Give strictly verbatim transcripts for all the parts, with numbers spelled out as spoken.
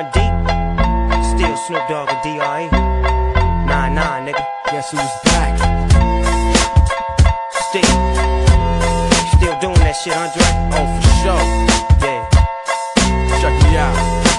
deep. Still Snoop Dogg and D R E. Nah, nah, nigga. Guess who's back? Still. Still doing that shit, Andre? Oh, for sure. Yeah. Check me out.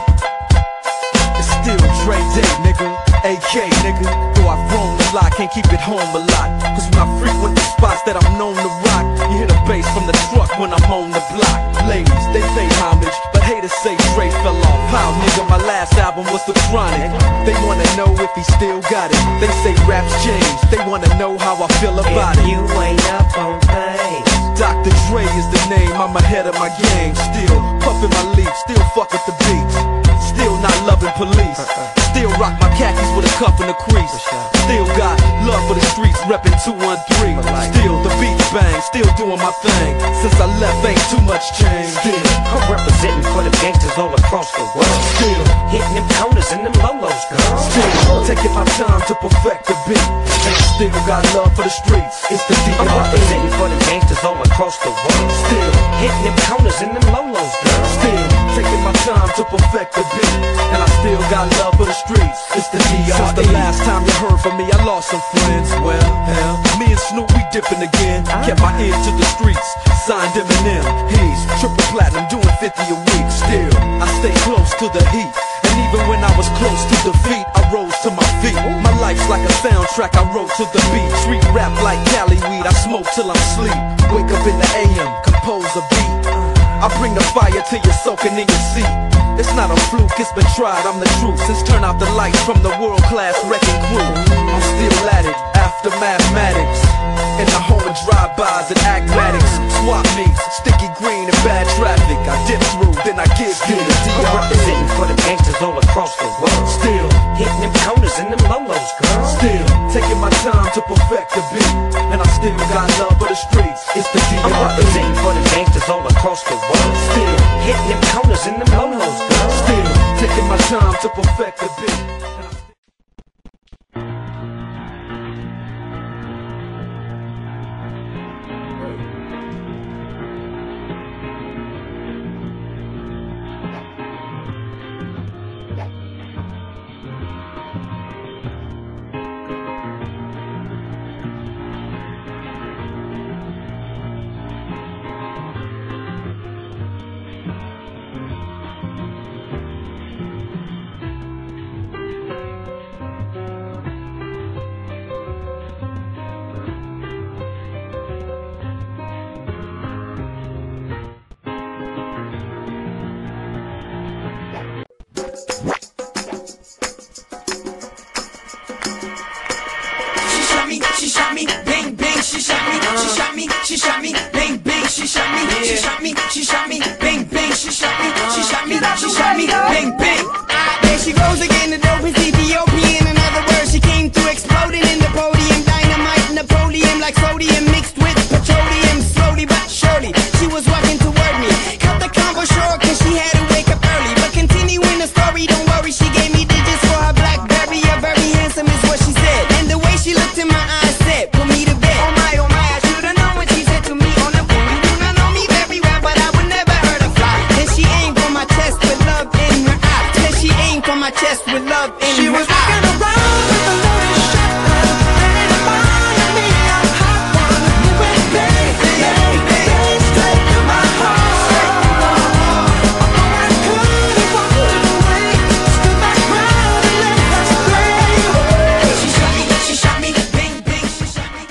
It's still Dre Day, nigga. A K, nigga. Though I've grown a lot, can't keep it home a lot. Cause when I frequent the spots that I'm known to rock, you hear the bass from the truck when I'm on the block. Ladies, they pay homage, but haters say Dre fell off. How, nigga, my last album was The Chronic. They wanna know if he still got it. They say raps change, they wanna know how I feel about if it. You ain't up on things. Doctor Dre is the name, I'm ahead of my game. Still puffin' my leaf, still fuck with the beats. Still not loving police. Still rock my khakis with a cuff and a crease. Still got love for the streets, reppin' two one three. Still the beats bang, still doing my thing. Since I left ain't too much change. Still I'm representing for the gangsters all across the world. Still hitting them corners and them lolos, girl. Still taking my time to perfect the beat. And I still got love for the streets. It's the D R E. I'm representing for the gangsters all across the world. Still hitting them corners and them lolos, girl. Still taking my time to perfect the beat. And I still got love for the streets. It's the D R E. Since the last time you heard from me, I lost some friends. Well, hell, me and Snoop, we dipping again. Kept my ear to the streets, signed Eminem. He's triple platinum, doing fifty a week. Still, I stay close to the heat. And even when I was close to defeat, I rose to my feet. My life's like a soundtrack, I wrote to the beat. Street rap like Cali weed, I smoke till I'm sleep. Wake up in the A M, compose a beat. I bring the fire till you're soaking in your seat. It's not a fluke, it's been tried, I'm the truth. Since turn out the lights from the world-class wrecking crew, I'm still at it, after mathematics. In the home of drive-bys and acmatics. Swap meets, sticky green and bad traffic. I dip through, then I give you the D R E. I'm representing for the gangsters all across the world. Still hitting them corners and them lolos, girl. Still taking my time to perfect the beat. And I still got love for the streets. It's the D R E. I'm representing for the gangsters all across the world. Still hitting them corners and them lolos, girl. Still taking my time to perfect the beat. She shot me, bang bang, she shot me, she shot me, she shot me, bang bang, she shot me, she shot me, she shot me, bang bang, she shot me, she shot me, she shot me, bang bang. There she goes again, the dope is Ethiopian. In other words, she came through exploding in the podium, dynamite, Napoleon, like sodium mixed with petroleum. Slowly but surely, she was walking toward me. Cut the combo short, cause she had to wake up early. But continuing the story, don't worry, she gave me digits for her BlackBerry. A very handsome is what she said, and the way she looked in my eyes said, put me to bed. Oh my, oh my, I should've known what she said to me on the phone. You do not know me very well, but I would never hurt a fly. Then she aimed for my chest with love in her eye. Then she aimed for my chest with love in She her was eye. walking around with a loaded shotgun, ready to fire me a hot one. You went bang, bang, bang, straight to my heart. All I could have walked away, stood my ground and let her stray. She shot me, she shot me, bang, bang, she shot me.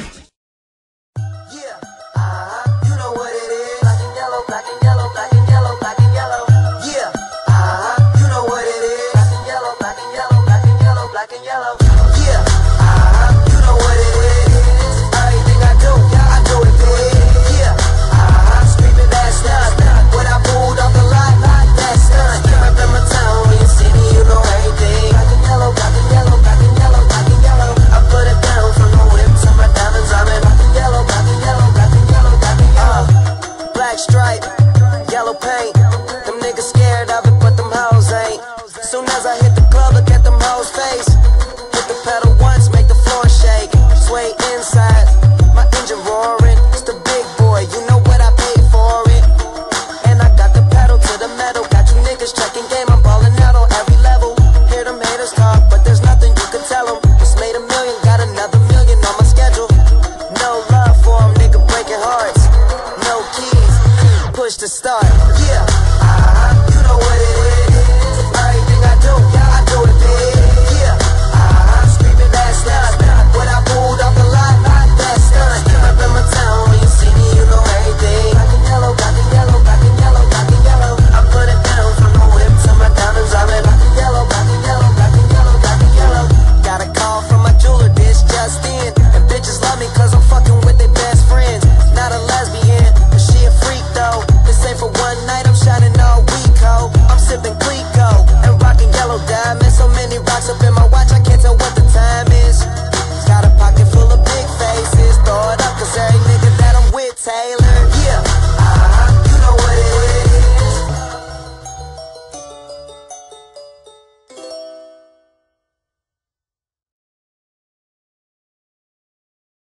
Yeah, uh-huh, you know what it is. Black and yellow, black and yellow, black and yellow, black and yellow. Yeah, uh-huh, you know what it is. Black and yellow, black and yellow, black and yellow, black and yellow. Yeah, uh-huh, you know what it is. Everything I do, I do it big. Yeah, uh-huh, screaming that's not when I pulled off the lot, that's not. Reppin' my town, in your city, you know everything. Black and yellow, black and yellow, black and yellow, black and yellow. I put it down from the whip to my diamonds. I'm in black and yellow, black and yellow, black and yellow, black and yellow. Black stripe, yellow paint. Them niggas scared of it, but them hoes ain't. Soon as I hit